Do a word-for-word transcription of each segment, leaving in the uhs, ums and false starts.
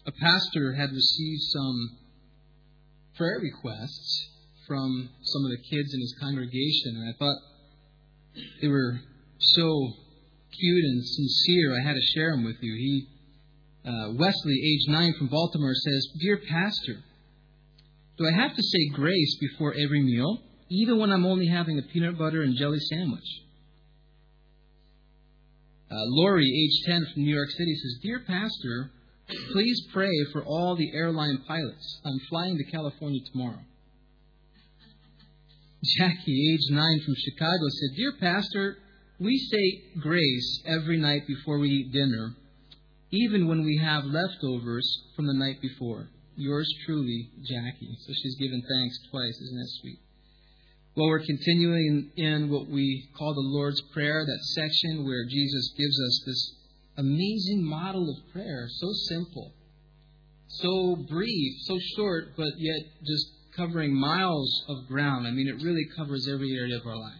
a pastor had received some prayer requests from some of the kids in his congregation, and I thought they were so cute and sincere, I had to share them with you. He, uh, Wesley, age nine, from Baltimore, says, "Dear Pastor, do I have to say grace before every meal, even when I'm only having a peanut butter and jelly sandwich?" Uh, Lori, age ten, from New York City, says, "Dear Pastor, please pray for all the airline pilots. I'm flying to California tomorrow." Jackie, age nine, from Chicago, said, "Dear Pastor, we say grace every night before we eat dinner, even when we have leftovers from the night before. Yours truly, Jackie." So she's given thanks twice. Isn't that sweet? Well, we're continuing in what we call the Lord's Prayer, that section where Jesus gives us this amazing model of prayer, so simple, so brief, so short, but yet just covering miles of ground. I mean, it really covers every area of our life.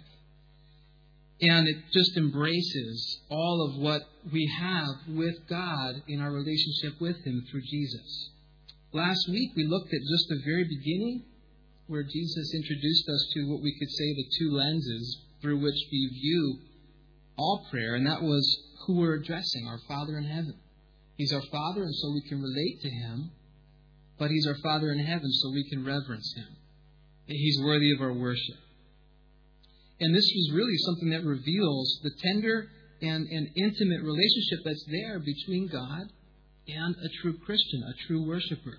And it just embraces all of what we have with God in our relationship with Him through Jesus. Last week, we looked at just the very beginning, where Jesus introduced us to what we could say the two lenses through which we view all prayer, and that was who we're addressing, our Father in heaven. He's our Father, and so we can relate to Him, but He's our Father in heaven, so we can reverence Him. He's worthy of our worship. And this was really something that reveals the tender and, and intimate relationship that's there between God and a true Christian, a true worshiper.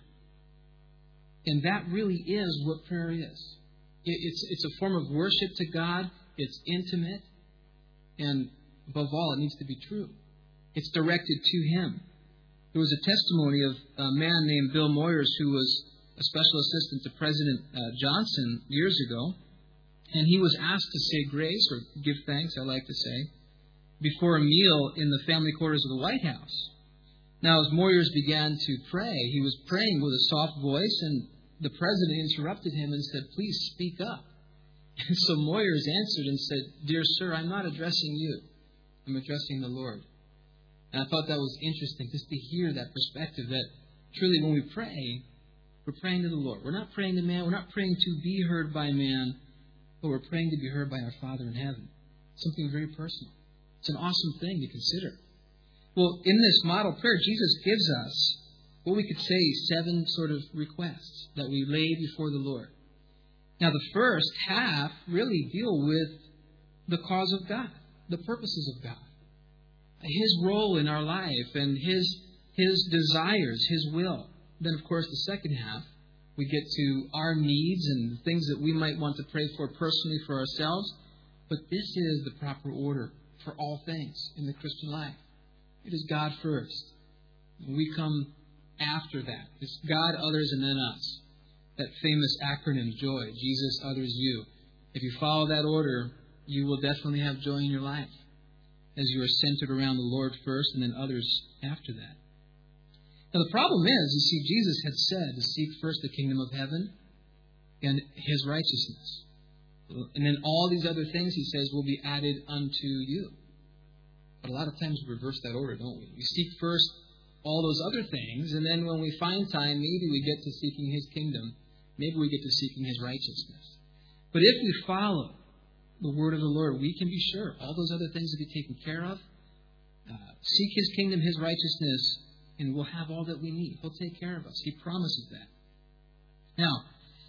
And that really is what prayer is. It's, it's a form of worship to God. It's intimate. And above all, it needs to be true. It's directed to Him. There was a testimony of a man named Bill Moyers, who was a special assistant to President uh, Johnson years ago. And he was asked to say grace, or give thanks, I like to say, before a meal in the family quarters of the White House. Now, as Moyers began to pray, he was praying with a soft voice, and the president interrupted him and said, "Please speak up." And so Moyers answered and said, "Dear sir, I'm not addressing you. I'm addressing the Lord." And I thought that was interesting, just to hear that perspective, that truly when we pray, we're praying to the Lord. We're not praying to man. We're not praying to be heard by man, but we're praying to be heard by our Father in heaven. Something very personal. It's an awesome thing to consider. Well, in this model prayer, Jesus gives us what we could say seven sort of requests that we lay before the Lord. Now, the first half really deal with the cause of God, the purposes of God, His role in our life, and His His desires, His will. Then, of course, the second half, we get to our needs and things that we might want to pray for personally for ourselves. But this is the proper order for all things in the Christian life. It is God first. We come after that. It's God, others, and then us. That famous acronym, JOY. Jesus, others, you. If you follow that order, you will definitely have joy in your life, as you are centered around the Lord first and then others after that. Now, the problem is, you see, Jesus had said to seek first the kingdom of heaven and His righteousness. And then all these other things, He says, will be added unto you. But a lot of times we reverse that order, don't we? We seek first all those other things, and then when we find time, maybe we get to seeking His kingdom. Maybe we get to seeking His righteousness. But if we follow the word of the Lord, we can be sure all those other things will be taken care of. Uh, seek His kingdom, His righteousness, and we'll have all that we need. He'll take care of us. He promises that. Now,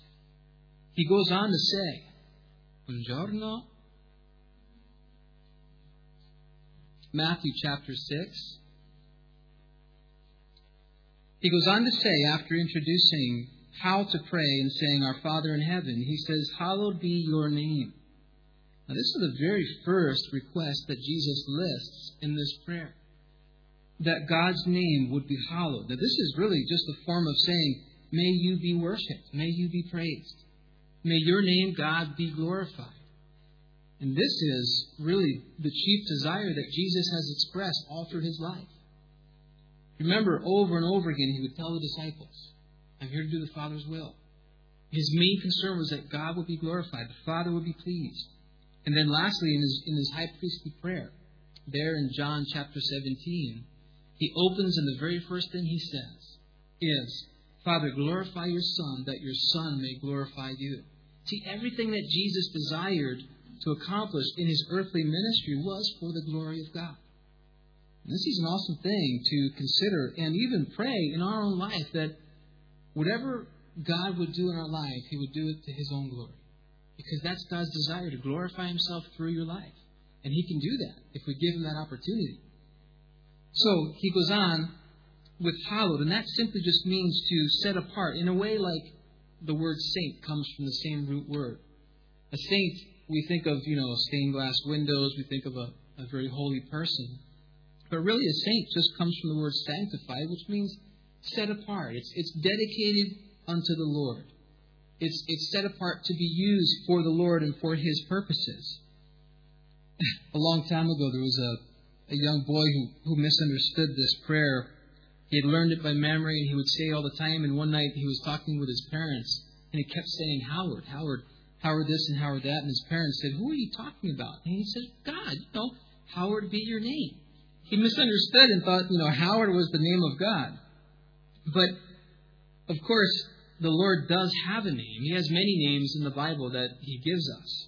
He goes on to say, Buongiorno. Matthew chapter six. He goes on to say, after introducing how to pray and saying, Our Father in heaven, He says, Hallowed be your name. Now, this is the very first request that Jesus lists in this prayer. That God's name would be hallowed. That this is really just a form of saying, may you be worshipped. May you be praised. May your name, God, be glorified. And this is really the chief desire that Jesus has expressed all through His life. Remember, over and over again, He would tell the disciples, I'm here to do the Father's will. His main concern was that God would be glorified. The Father would be pleased. And then lastly, in His, in his high priestly prayer, there in John chapter seventeen, He opens, and the very first thing He says is, Father, glorify your Son, that your Son may glorify you. See, everything that Jesus desired to accomplish in his earthly ministry was for the glory of God. And this is an awesome thing to consider and even pray in our own life that whatever God would do in our life, he would do it to his own glory. Because that's God's desire, to glorify himself through your life. And he can do that if we give him that opportunity. So he goes on with hallowed, and that simply just means to set apart, in a way like the word saint comes from the same root word. A saint, we think of, you know, stained glass windows, we think of a, a very holy person. But really a saint just comes from the word sanctified, which means set apart. It's, it's dedicated unto the Lord. It's, it's set apart to be used for the Lord and for his purposes. A long time ago, there was a, a young boy who, who misunderstood this prayer. He had learned it by memory, and he would say it all the time. And one night, he was talking with his parents, and he kept saying, Howard, Howard, Howard this and Howard that. And his parents said, who are you talking about? And he said, God, you know, Howard be your name. He misunderstood and thought, you know, Howard was the name of God. But, of course, the Lord does have a name. He has many names in the Bible that he gives us.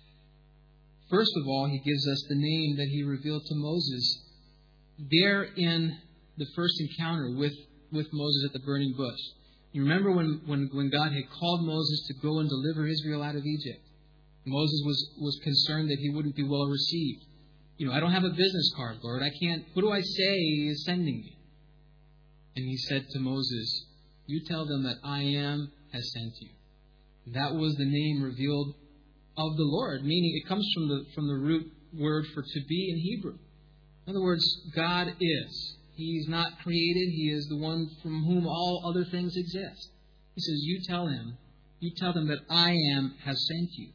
First of all, he gives us the name that he revealed to Moses there in the first encounter with, with Moses at the burning bush. You remember when, when, when God had called Moses to go and deliver Israel out of Egypt. Moses was, was concerned that he wouldn't be well received. You know, I don't have a business card, Lord. I can't, who do I say is sending me? And he said to Moses, you tell them that I am has sent you. That was the name revealed of the Lord, meaning it comes from the from the root word for to be in Hebrew. In other words, God is. He's not created. He is the one from whom all other things exist. He says, you tell him, you tell them that I am has sent you.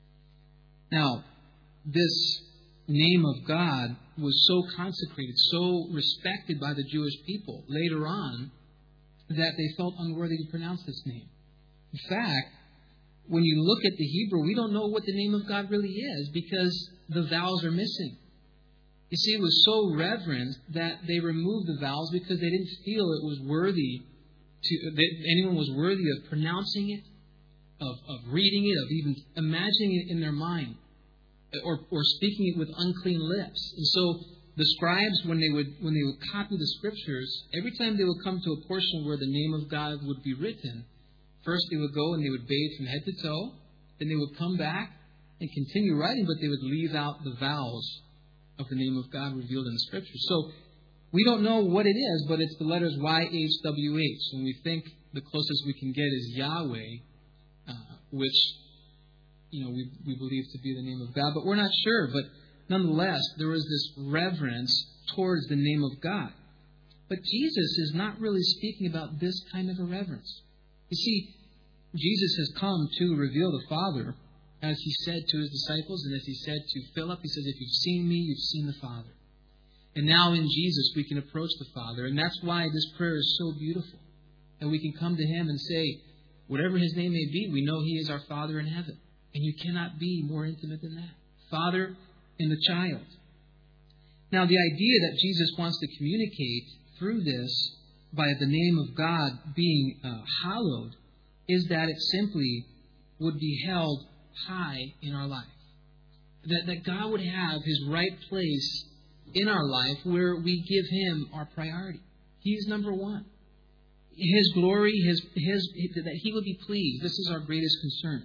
Now, this name of God was so consecrated, so respected by the Jewish people later on, that they felt unworthy to pronounce this name. In fact, when you look at the Hebrew, we don't know what the name of God really is because the vowels are missing. You see, it was so reverent that they removed the vowels because they didn't feel it was worthy to, that anyone was worthy of pronouncing it, of, of reading it, of even imagining it in their mind, or, or speaking it with unclean lips. And so the scribes, when they would when they would copy the scriptures, every time they would come to a portion where the name of God would be written, first they would go and they would bathe from head to toe. Then they would come back and continue writing, but they would leave out the vowels of the name of God revealed in the scriptures. So we don't know what it is, but it's the letters Y H W H. And we think the closest we can get is Yahweh, uh, which you know we, we believe to be the name of God. But we're not sure. But nonetheless, there was this reverence towards the name of God. But Jesus is not really speaking about this kind of a reverence. You see, Jesus has come to reveal the Father, as he said to his disciples, and as he said to Philip. He says, if you've seen me, you've seen the Father. And now in Jesus, we can approach the Father. And that's why this prayer is so beautiful. That we can come to him and say, whatever his name may be, we know he is our Father in heaven. And you cannot be more intimate than that. Father and the child. Now, the idea that Jesus wants to communicate through this by the name of God being uh, hallowed is that it simply would be held high in our life. That, that God would have his right place in our life where we give him our priority. He's number one. His glory, his, his, that he would be pleased. This is our greatest concern.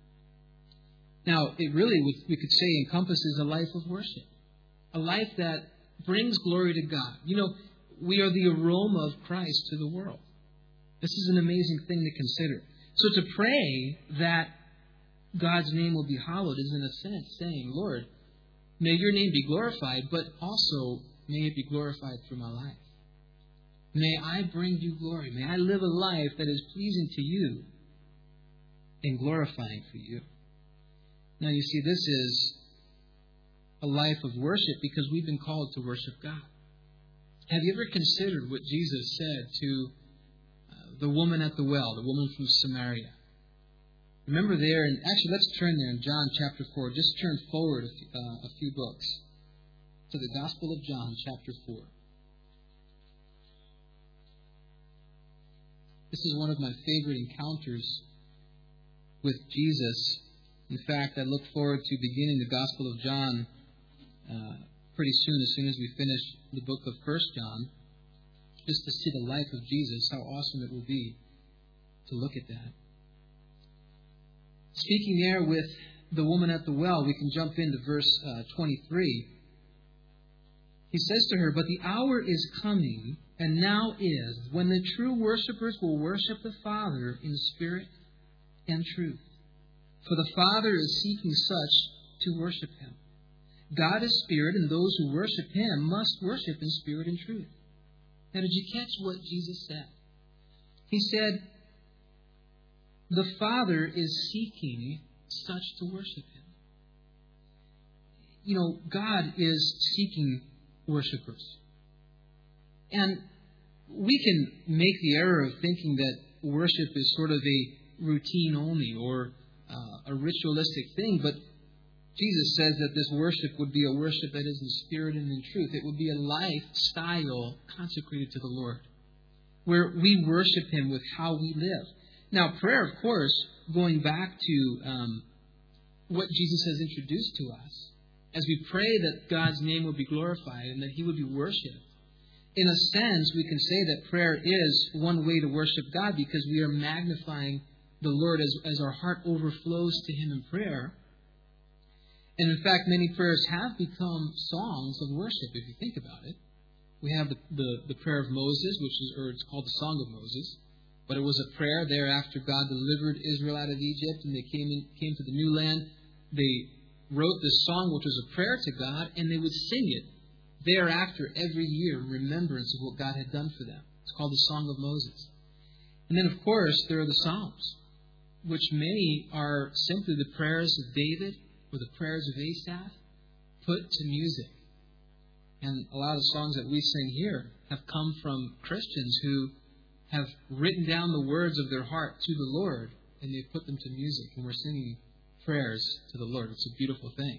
Now, it really, we could say, encompasses a life of worship. A life that brings glory to God. You know, we are the aroma of Christ to the world. This is an amazing thing to consider. So to pray that God's name will be hallowed is in a sense saying, Lord, may your name be glorified, but also may it be glorified through my life. May I bring you glory. May I live a life that is pleasing to you and glorifying for you. Now you see, this is a life of worship because we've been called to worship God. Have you ever considered what Jesus said to uh, the woman at the well, the woman from Samaria? Remember there, and actually let's turn there in John chapter four. Just turn forward a few, uh, a few books to the Gospel of John chapter four. This is one of my favorite encounters with Jesus. In fact, I look forward to beginning the Gospel of John uh, pretty soon, as soon as we finish the book of First John, just to see the life of Jesus, how awesome it will be to look at that. Speaking there with the woman at the well, we can jump into verse uh, twenty-three. He says to her, "But the hour is coming, and now is, when the true worshipers will worship the Father in spirit and truth. For the Father is seeking such to worship Him. God is spirit, and those who worship Him must worship in spirit and truth." Now, did you catch what Jesus said? He said, the Father is seeking such to worship Him. You know, God is seeking worshipers. And we can make the error of thinking that worship is sort of a routine only or uh, a ritualistic thing, but Jesus says that this worship would be a worship that is in spirit and in truth. It would be a lifestyle consecrated to the Lord, where we worship Him with how we live. Now, prayer, of course, going back to um, what Jesus has introduced to us, as we pray that God's name would be glorified and that He would be worshipped. In a sense, we can say that prayer is one way to worship God because we are magnifying the Lord as, as our heart overflows to Him in prayer. And in fact, many prayers have become songs of worship, if you think about it. We have the, the, the prayer of Moses, which is, or it's called the Song of Moses. But it was a prayer there after God delivered Israel out of Egypt and they came in, came to the new land. They wrote this song, which was a prayer to God, and they would sing it thereafter every year in remembrance of what God had done for them. It's called the Song of Moses. And then, of course, there are the Psalms, which many are simply the prayers of David or the prayers of Asaph put to music. And a lot of the songs that we sing here have come from Christians who have written down the words of their heart to the Lord, and they've put them to music, and we're singing prayers to the Lord. It's a beautiful thing.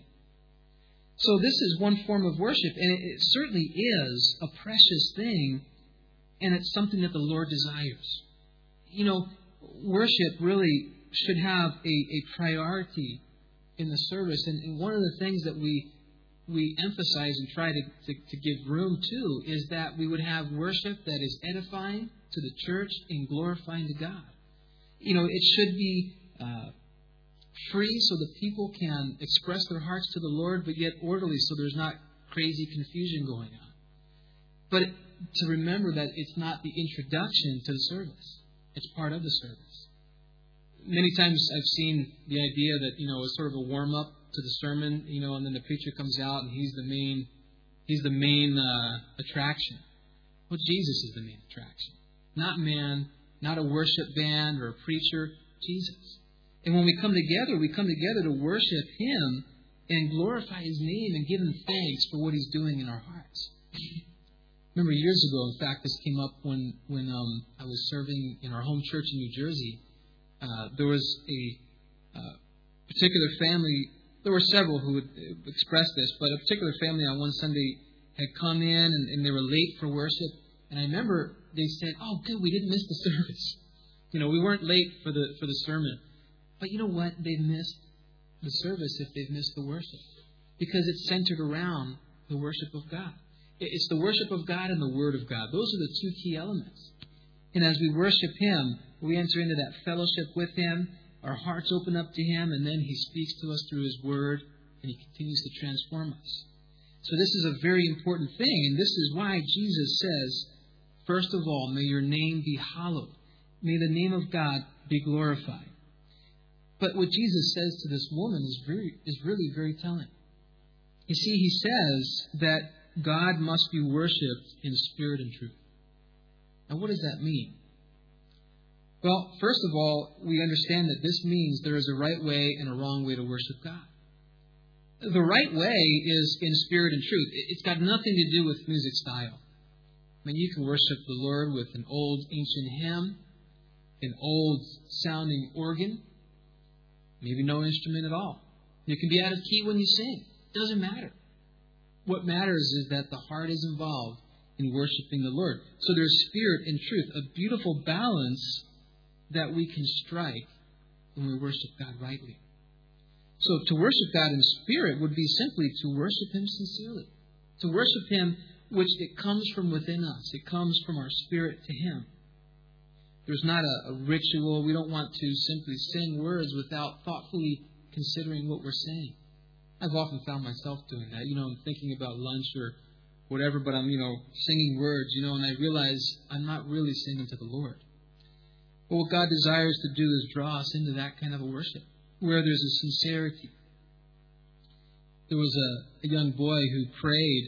So this is one form of worship, and it, it certainly is a precious thing, and it's something that the Lord desires. You know, worship really should have a, a priority in the service, and, and one of the things that we we emphasize and try to, to, to give room to is that we would have worship that is edifying to the church and glorifying to God. You know, it should be uh, free so that people can express their hearts to the Lord, but yet orderly so there's not crazy confusion going on. But to remember that it's not the introduction to the service. It's part of the service. Many times I've seen the idea that, you know, it's sort of a warm-up to the sermon, you know, and then the preacher comes out and he's the main, he's the main uh, attraction. Well, Jesus is the main attraction. Not man, not a worship band or a preacher, Jesus. And when we come together, we come together to worship Him and glorify His name and give Him thanks for what He's doing in our hearts. Remember years ago, in fact, this came up when, when um, I was serving in our home church in New Jersey. Uh, there was a uh, particular family. There were several who would express this, but a particular family on one Sunday had come in and, and they were late for worship. And I remember they said, "Oh, good, we didn't miss the service. You know, we weren't late for the for the sermon." But you know what? They've missed the service if they've missed the worship, because it's centered around the worship of God. It's the worship of God and the Word of God. Those are the two key elements. And as we worship Him, we enter into that fellowship with Him. Our hearts open up to Him, and then He speaks to us through His Word, and He continues to transform us. So this is a very important thing, and this is why Jesus says, first of all, may your name be hallowed. May the name of God be glorified. But what Jesus says to this woman is very, is really very telling. You see, He says that God must be worshipped in spirit and truth. Now, what does that mean? Well, first of all, we understand that this means there is a right way and a wrong way to worship God. The right way is in spirit and truth. It's got nothing to do with music style. I mean, you can worship the Lord with an old ancient hymn, an old sounding organ, maybe no instrument at all. You can be out of key when you sing. It doesn't matter. What matters is that the heart is involved in worshiping the Lord. So there's spirit and truth, a beautiful balance that we can strike when we worship God rightly. So to worship God in spirit would be simply to worship Him sincerely. To worship Him, which it comes from within us. It comes from our spirit to Him. There's not a, a ritual. We don't want to simply sing words without thoughtfully considering what we're saying. I've often found myself doing that. You know, I'm thinking about lunch or whatever, but I'm, you know, singing words, you know, and I realize I'm not really singing to the Lord. But what God desires to do is draw us into that kind of a worship, where there's a sincerity. There was a, a young boy who prayed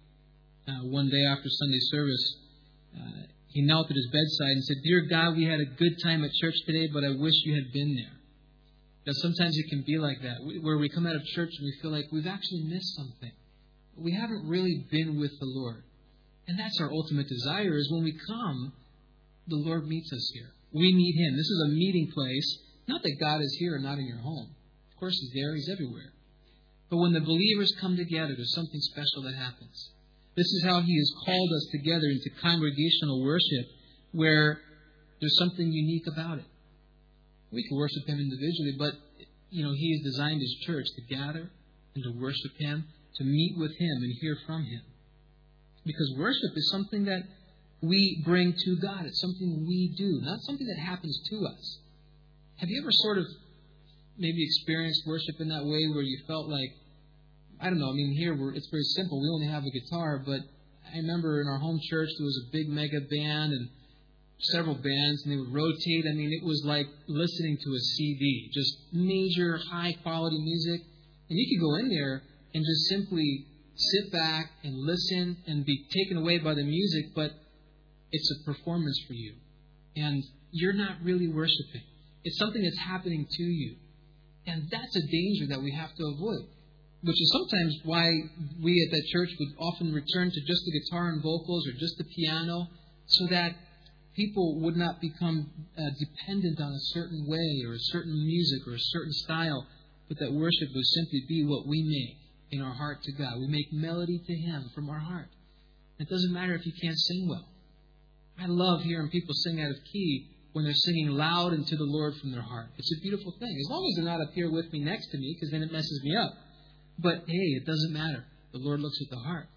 uh, one day after Sunday service. Uh, he knelt at his bedside and said, "Dear God, we had a good time at church today, but I wish you had been there." Now, sometimes it can be like that, where we come out of church and we feel like we've actually missed something. We haven't really been with the Lord. And that's our ultimate desire, is when we come, the Lord meets us here. We meet Him. This is a meeting place. Not that God is here and not in your home. Of course, He's there. He's everywhere. But when the believers come together, there's something special that happens. This is how He has called us together into congregational worship, where there's something unique about it. We can worship Him individually, but you know, He has designed His church to gather and to worship Him, to meet with Him and hear from Him. Because worship is something that we bring to God. It's something we do, not something that happens to us. Have you ever sort of maybe experienced worship in that way where you felt like, I don't know, I mean, here we're, it's very simple. We only have a guitar, but I remember in our home church there was a big mega band and several bands, and they would rotate. I mean, it was like listening to a C D, just major, high-quality music. And you could go in there and just simply sit back and listen and be taken away by the music, but it's a performance for you. And you're not really worshiping. It's something that's happening to you. And that's a danger that we have to avoid, which is sometimes why we at that church would often return to just the guitar and vocals or just the piano, so that people would not become uh, dependent on a certain way or a certain music or a certain style, but that worship would simply be what we make in our heart to God. We make melody to Him from our heart. It doesn't matter if you can't sing well. I love hearing people sing out of key when they're singing loud and to the Lord from their heart. It's a beautiful thing. As long as they're not up here with me next to me, because then it messes me up. But hey, it doesn't matter. The Lord looks at the heart.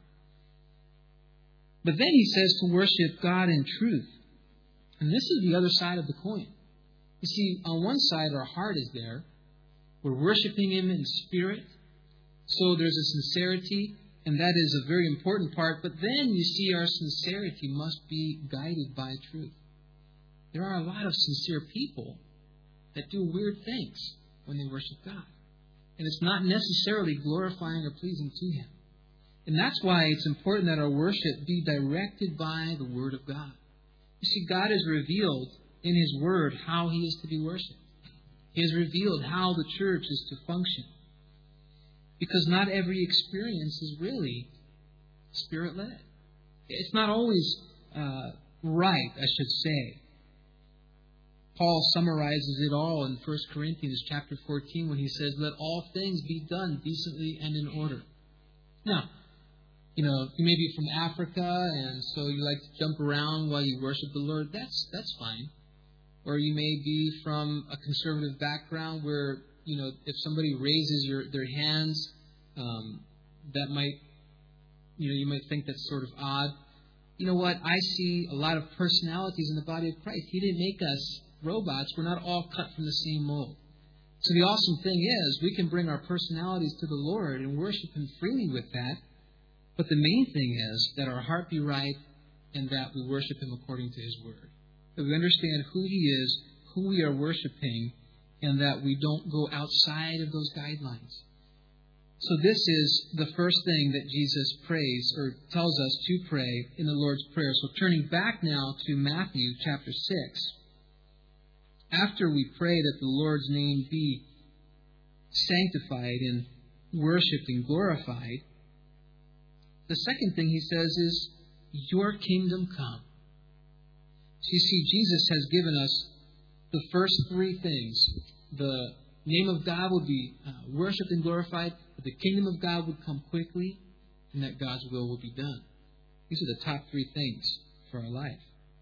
But then He says to worship God in truth. And this is the other side of the coin. You see, on one side, our heart is there. We're worshiping Him in spirit. So there's a sincerity, and that is a very important part. But then you see our sincerity must be guided by truth. There are a lot of sincere people that do weird things when they worship God. And it's not necessarily glorifying or pleasing to Him. And that's why it's important that our worship be directed by the Word of God. You see, God has revealed in His Word how He is to be worshipped. He has revealed how the church is to function. Because not every experience is really Spirit-led. It's not always uh, right, I should say. Paul summarizes it all in First Corinthians chapter fourteen when he says, "Let all things be done decently and in order." Now, you know, you may be from Africa, and so you like to jump around while you worship the Lord. That's that's fine. Or you may be from a conservative background where, you know, if somebody raises your their hands, um, that might, you know, you might think that's sort of odd. You know what? I see a lot of personalities in the body of Christ. He didn't make us robots. We're not all cut from the same mold. So the awesome thing is we can bring our personalities to the Lord and worship Him freely with that. But the main thing is that our heart be right and that we worship Him according to His Word. That we understand who He is, who we are worshiping, and that we don't go outside of those guidelines. So this is the first thing that Jesus prays or tells us to pray in the Lord's Prayer. So turning back now to Matthew chapter six. After we pray that the Lord's name be sanctified and worshipped and glorified, the second thing He says is, "Your kingdom come." So you see, Jesus has given us the first three things. The name of God will be uh, worshipped and glorified, that the kingdom of God would come quickly, and that God's will will be done. These are the top three things for our life.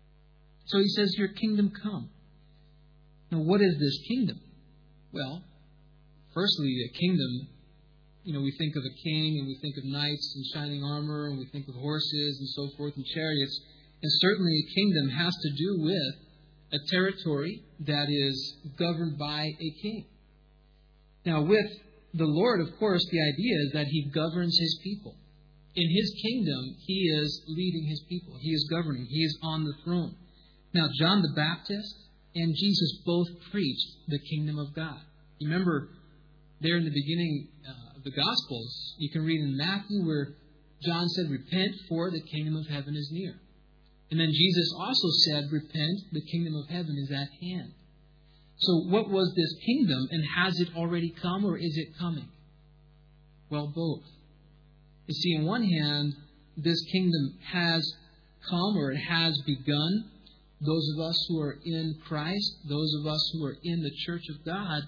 So he says, your kingdom come. Now, what is this kingdom? Well, firstly, a kingdom, you know, we think of a king and we think of knights and shining armor and we think of horses and so forth and chariots. And certainly a kingdom has to do with a territory that is governed by a king. Now, with the Lord, of course, the idea is that He governs His people. In His kingdom, He is leading His people. He is governing. He is on the throne. Now, John the Baptist and Jesus both preached the kingdom of God. You remember there in the beginning uh, of the Gospels, you can read in Matthew where John said, repent, for the kingdom of heaven is near. And then Jesus also said, repent, the kingdom of heaven is at hand. So what was this kingdom, and has it already come, or is it coming? Well, both. You see, on one hand, this kingdom has come, or it has begun. Those of us who are in Christ, those of us who are in the church of God,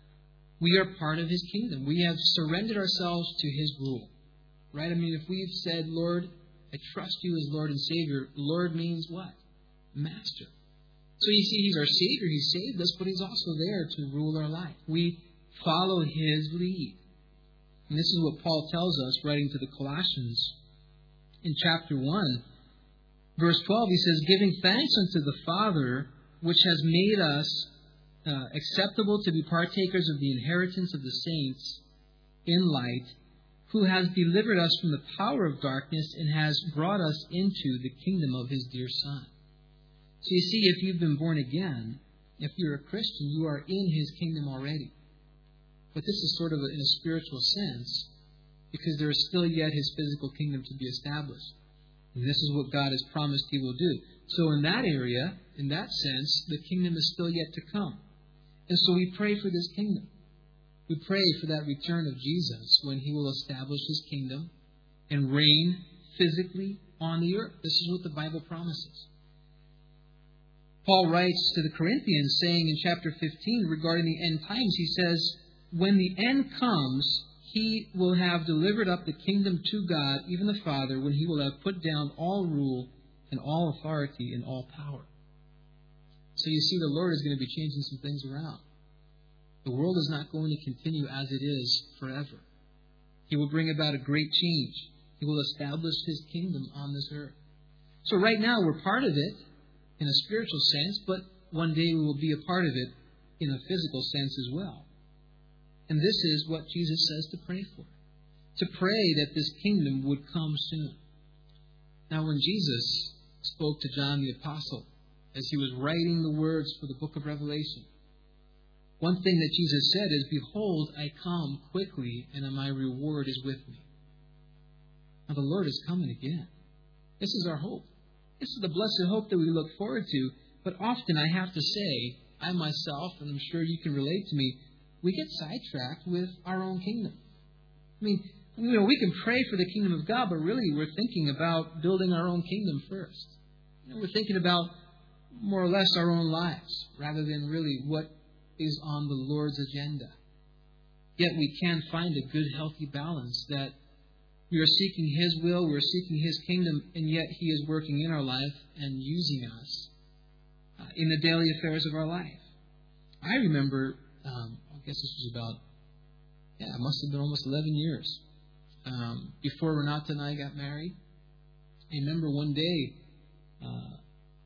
we are part of His kingdom. We have surrendered ourselves to His rule. Right? I mean, if we've said, Lord, I trust You as Lord and Savior, Lord means what? Master. So you see, He's our Savior. He saved us, but He's also there to rule our life. We follow His lead. And this is what Paul tells us, writing to the Colossians in chapter one. Verse twelve, he says, giving thanks unto the Father, which has made us uh, acceptable to be partakers of the inheritance of the saints in light, who has delivered us from the power of darkness and has brought us into the kingdom of His dear Son. So you see, if you've been born again, if you're a Christian, you are in His kingdom already. But this is sort of a, in a spiritual sense, because there is still yet His physical kingdom to be established. And this is what God has promised He will do. So in that area, in that sense, the kingdom is still yet to come. And so we pray for this kingdom. We pray for that return of Jesus when He will establish His kingdom and reign physically on the earth. This is what the Bible promises. Paul writes to the Corinthians, saying in chapter fifteen regarding the end times, he says, when the end comes, He will have delivered up the kingdom to God, even the Father, when He will have put down all rule and all authority and all power. So you see, the Lord is going to be changing some things around. The world is not going to continue as it is forever. He will bring about a great change. He will establish His kingdom on this earth. So right now we're part of it in a spiritual sense, but one day we will be a part of it in a physical sense as well. And this is what Jesus says to pray for. To pray that this kingdom would come soon. Now when Jesus spoke to John the Apostle, as he was writing the words for the book of Revelation, one thing that Jesus said is, behold, I come quickly, and my reward is with me. Now the Lord is coming again. This is our hope. This is the blessed hope that we look forward to. But often I have to say, I myself, and I'm sure you can relate to me, we get sidetracked with our own kingdom. I mean, you know, we can pray for the kingdom of God, but really we're thinking about building our own kingdom first. You know, we're thinking about more or less our own lives, rather than really what is on the Lord's agenda. Yet we can find a good, healthy balance that we are seeking His will, we're seeking His kingdom, and yet He is working in our life and using us uh, in the daily affairs of our life. I remember, um, I guess this was about, yeah, it must have been almost eleven years um, before Renata and I got married. I remember one day, uh,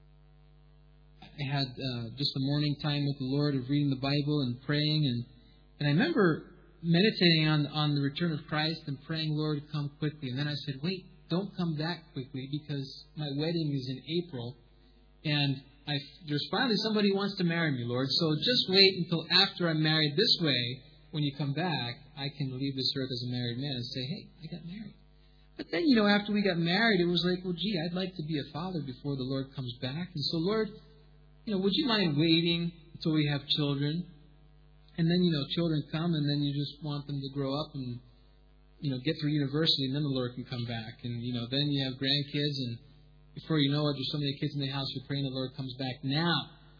I had uh, just a morning time with the Lord of reading the Bible and praying. And, and I remember meditating on, on the return of Christ and praying, Lord, come quickly. And then I said, wait, don't come that quickly, because my wedding is in April. And I, there's finally somebody who wants to marry me, Lord. So just wait until after I'm married. This way, when you come back, I can leave this earth as a married man and say, hey, I got married. But then, you know, after we got married, it was like, well, gee, I'd like to be a father before the Lord comes back. And so, Lord, you know, would you mind waiting until we have children? And then, you know, children come, and then you just want them to grow up and, you know, get through university, and then the Lord can come back. And, you know, then you have grandkids, and before you know it, there's so many kids in the house, you're praying the Lord comes back now.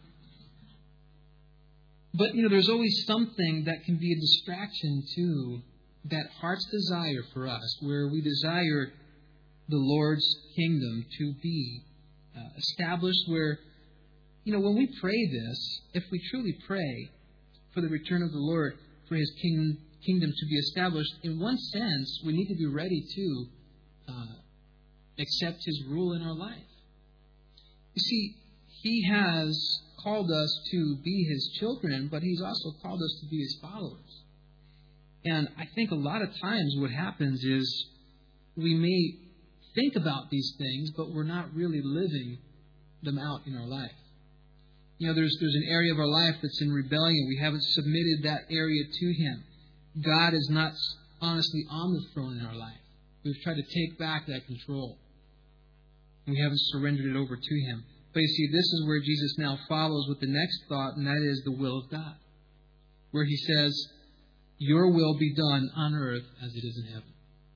But, you know, there's always something that can be a distraction to that heart's desire for us, where we desire the Lord's kingdom to be uh, established where, you know, when we pray this, if we truly pray for the return of the Lord, for His king, kingdom to be established, in one sense, we need to be ready to uh, accept His rule in our life. You see, He has called us to be His children, but He's also called us to be His followers. And I think a lot of times what happens is we may think about these things, but we're not really living them out in our life. You know, there's there's an area of our life that's in rebellion. We haven't submitted that area to Him. God is not honestly on the throne in our life. We've tried to take back that control. And we haven't surrendered it over to Him. But you see, this is where Jesus now follows with the next thought, and that is the will of God. Where He says, your will be done on earth as it is in heaven.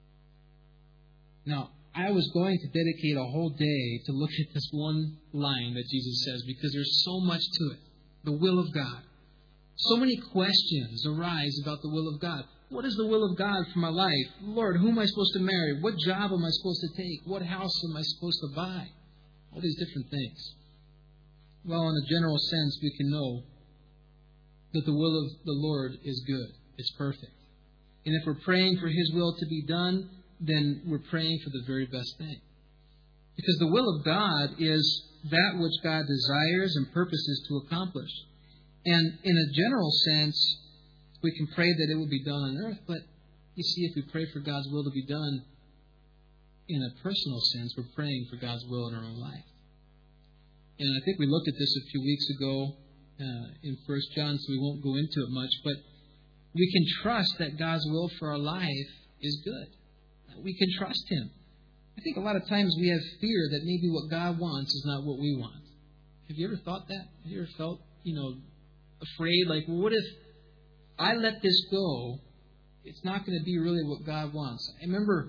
Now, I was going to dedicate a whole day to look at this one line that Jesus says, because there's so much to it. The will of God. So many questions arise about the will of God. What is the will of God for my life? Lord, who am I supposed to marry? What job am I supposed to take? What house am I supposed to buy? All these different things. Well, in a general sense, we can know that the will of the Lord is good. It's perfect. And if we're praying for His will to be done, then we're praying for the very best thing. Because the will of God is that which God desires and purposes to accomplish. And in a general sense, we can pray that it will be done on earth, but you see, if we pray for God's will to be done in a personal sense, we're praying for God's will in our own life. And I think we looked at this a few weeks ago uh, in First John, so we won't go into it much, but we can trust that God's will for our life is good. We can trust Him. I think a lot of times we have fear that maybe what God wants is not what we want. Have you ever thought that? Have you ever felt, you know, afraid? Like, well, what if I let this go? It's not going to be really what God wants. I remember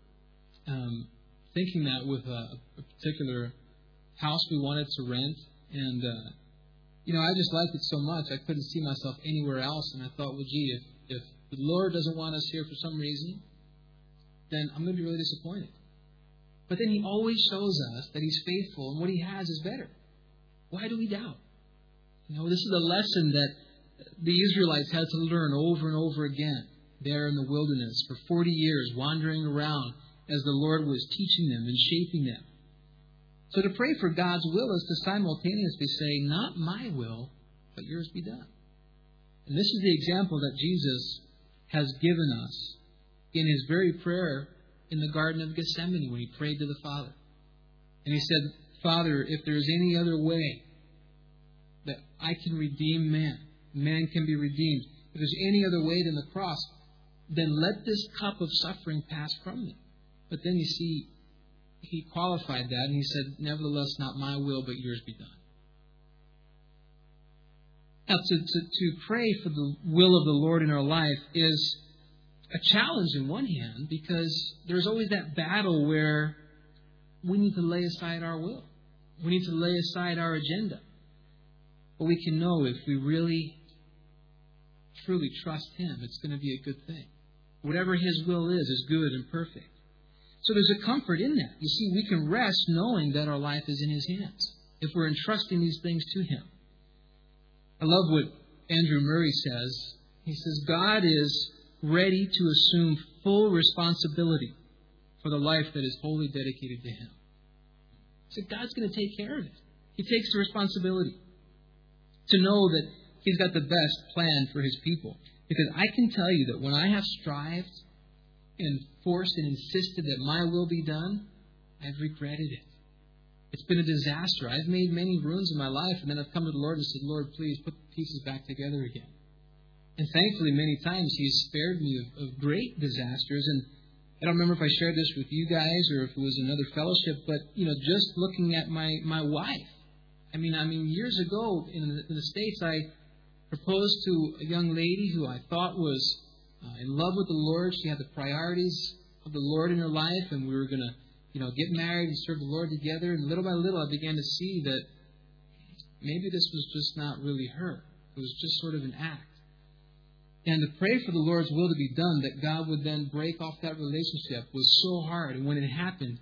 um, thinking that with a, a particular house we wanted to rent. And, uh, you know, I just liked it so much, I couldn't see myself anywhere else. And I thought, well, gee, if, if the Lord doesn't want us here for some reason, then I'm going to be really disappointed. But then He always shows us that He's faithful and what He has is better. Why do we doubt? You know, this is a lesson that the Israelites had to learn over and over again there in the wilderness for forty years, wandering around as the Lord was teaching them and shaping them. So to pray for God's will is to simultaneously say, not my will, but yours be done. And this is the example that Jesus has given us in His very prayer in the Garden of Gethsemane when He prayed to the Father. And He said, Father, if there is any other way that I can redeem man, man can be redeemed. If there's any other way than the cross, then let this cup of suffering pass from me. But then you see, He qualified that and He said, nevertheless, not my will, but yours be done. Now, to, to, to pray for the will of the Lord in our life is a challenge in one hand, because there's always that battle where we need to lay aside our will. We need to lay aside our agenda. But we can know if we really, truly trust Him, it's going to be a good thing. Whatever His will is, is good and perfect. So there's a comfort in that. You see, we can rest knowing that our life is in His hands if we're entrusting these things to Him. I love what Andrew Murray says. He says, God is ready to assume full responsibility for the life that is wholly dedicated to Him. He said, God's going to take care of it. He takes the responsibility to know that He's got the best plan for His people. Because I can tell you that when I have strived and forced and insisted that my will be done, I've regretted it. It's been a disaster. I've made many ruins in my life, and then I've come to the Lord and said, Lord, please put the pieces back together again. And thankfully, many times He's spared me of, of great disasters. And I don't remember if I shared this with you guys or if it was another fellowship, but, you know, just looking at my, my wife. I mean, I mean, years ago in the, in the States, I proposed to a young lady who I thought was uh, in love with the Lord. She had the priorities of the Lord in her life, and we were going to, you know, get married and serve the Lord together. And little by little, I began to see that maybe this was just not really her. It was just sort of an act. And to pray for the Lord's will to be done, that God would then break off that relationship, was so hard. And when it happened,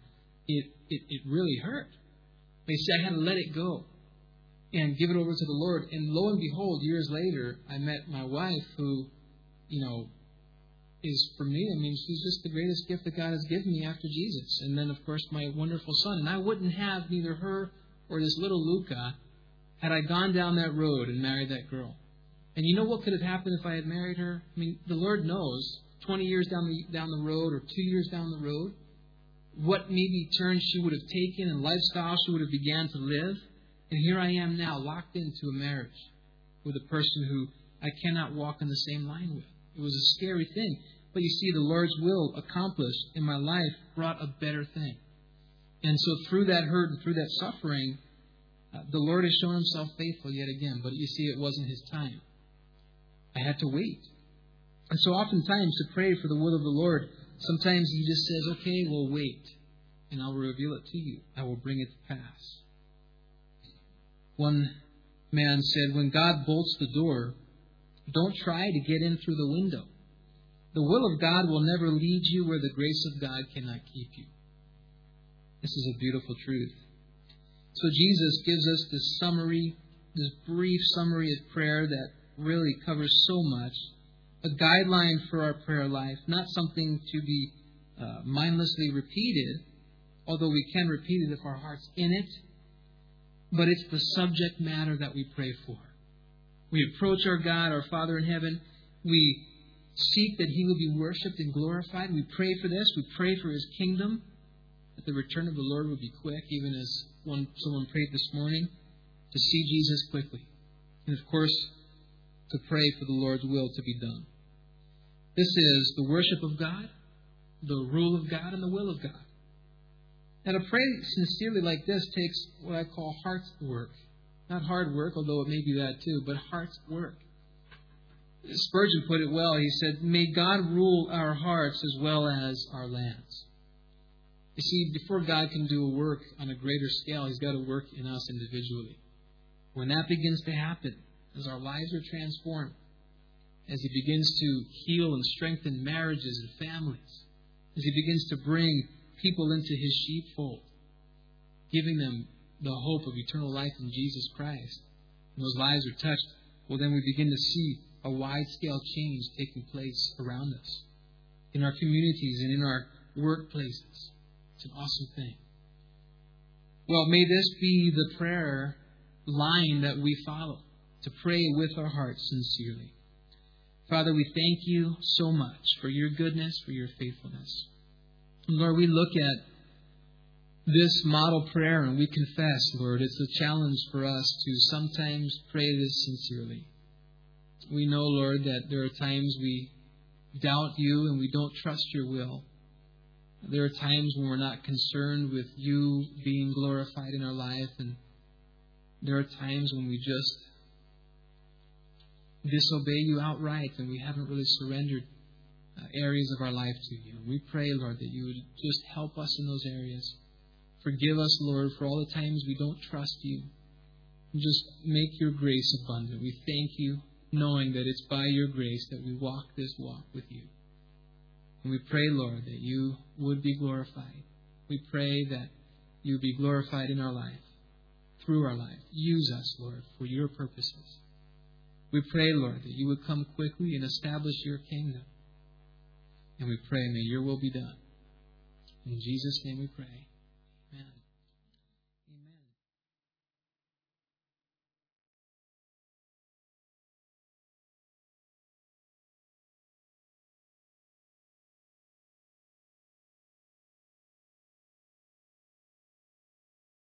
it, it, it really hurt. They said I had to let it go and give it over to the Lord. And lo and behold, years later, I met my wife who, you know, is for me, I mean, she's just the greatest gift that God has given me after Jesus. And then, of course, my wonderful son. And I wouldn't have neither her or this little Luca had I gone down that road and married that girl. And you know what could have happened if I had married her? I mean, the Lord knows, twenty years down the down the road or two years down the road, what maybe turn she would have taken and lifestyle she would have began to live. And here I am now, locked into a marriage with a person who I cannot walk in the same line with. It was a scary thing. But you see, the Lord's will accomplished in my life brought a better thing. And so through that hurt and through that suffering, uh, the Lord has shown Himself faithful yet again. But you see, it wasn't His time. I had to wait. And so oftentimes to pray for the will of the Lord, sometimes He just says, okay, well, wait. And I will reveal it to you. I will bring it to pass. One man said, when God bolts the door, don't try to get in through the window. The will of God will never lead you where the grace of God cannot keep you. This is a beautiful truth. So Jesus gives us this summary, this brief summary of prayer that really covers so much. A guideline for our prayer life, not something to be uh, mindlessly repeated, although we can repeat it if our heart's in it. But it's the subject matter that we pray for. We approach our God, our Father in heaven. We seek that He will be worshipped and glorified. We pray for this. We pray for His kingdom, that the return of the Lord will be quick, even as one someone prayed this morning, to see Jesus quickly. And of course, to pray for the Lord's will to be done. This is the worship of God, the rule of God, and the will of God. Now, to pray sincerely like this takes what I call heart's work. Not hard work, although it may be that too, but heart's work. Spurgeon put it well. He said, may God rule our hearts as well as our lands. You see, before God can do a work on a greater scale, He's got to work in us individually. When that begins to happen, as our lives are transformed, as He begins to heal and strengthen marriages and families, as He begins to bring people into His sheepfold, giving them the hope of eternal life in Jesus Christ, and those lives are touched, well, then we begin to see a wide-scale change taking place around us, in our communities and in our workplaces. It's an awesome thing. Well, may this be the prayer line that we follow, to pray with our hearts sincerely. Father, we thank You so much for Your goodness, for Your faithfulness. And Lord, we look at this model prayer and we confess, Lord, it's a challenge for us to sometimes pray this sincerely. We know, Lord, that there are times we doubt You and we don't trust Your will. There are times when we're not concerned with You being glorified in our life, and there are times when we just disobey You outright and we haven't really surrendered uh, areas of our life to You. We pray, Lord, that You would just help us in those areas. Forgive us, Lord, for all the times we don't trust You. And just make Your grace abundant. We thank You, knowing that it's by Your grace that we walk this walk with You. And we pray, Lord, that You would be glorified. We pray that You would be glorified in our life, through our life. Use us, Lord, for Your purposes. We pray, Lord, that You would come quickly and establish Your kingdom. And we pray, may Your will be done. In Jesus' name we pray.